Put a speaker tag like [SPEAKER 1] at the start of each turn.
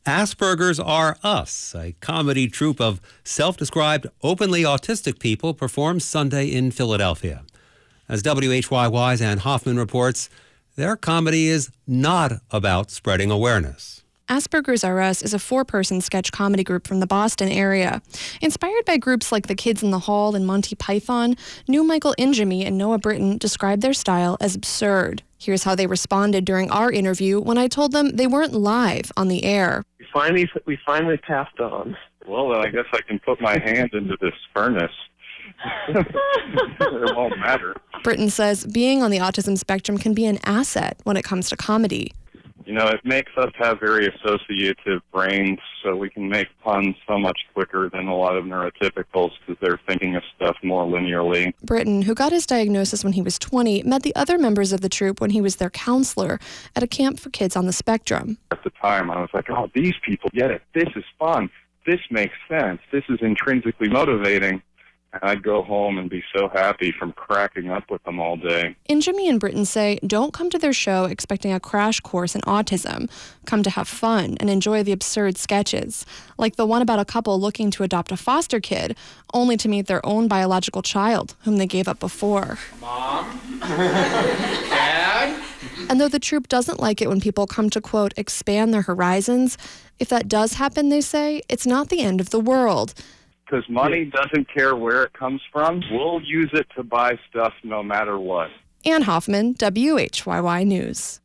[SPEAKER 1] Asperger's Are Us, a comedy troupe of self-described openly autistic people, performs Sunday in Philadelphia. As WHYY's Ann Hoffman reports, their comedy is not about spreading awareness.
[SPEAKER 2] Asperger's Are Us is a 4-person sketch comedy group from the Boston area. Inspired by groups like The Kids in the Hall and Monty Python, New Michael Injemi and Noah Britton described their style as absurd. Here's how they responded during our interview when I told them they weren't live on the air.
[SPEAKER 3] We finally passed on.
[SPEAKER 4] Well, I guess I can put my hand into this furnace. It won't matter.
[SPEAKER 2] Britton says being on the autism spectrum can be an asset when it comes to comedy.
[SPEAKER 4] You know, it makes us have very associative brains, so we can make puns so much quicker than a lot of neurotypicals because they're thinking of stuff more linearly.
[SPEAKER 2] Britton, who got his diagnosis when he was 20, met the other members of the troupe when he was their counselor at a camp for kids on the spectrum.
[SPEAKER 4] At the time, I was like, oh, these people get it. This is fun. This makes sense. This is intrinsically motivating. And I'd go home and be so happy from cracking up with them all day.
[SPEAKER 2] Injemi and Britton say don't come to their show expecting a crash course in autism. Come to have fun and enjoy the absurd sketches, like the one about a couple looking to adopt a foster kid, only to meet their own biological child, whom they gave up before.
[SPEAKER 5] Mom? Dad?
[SPEAKER 2] And though the troupe doesn't like it when people come to, quote, expand their horizons, if that does happen, they say, it's not the end of the world.
[SPEAKER 4] Because money doesn't care where it comes from. We'll use it to buy stuff no matter what.
[SPEAKER 2] Ann Hoffman, WHYY News.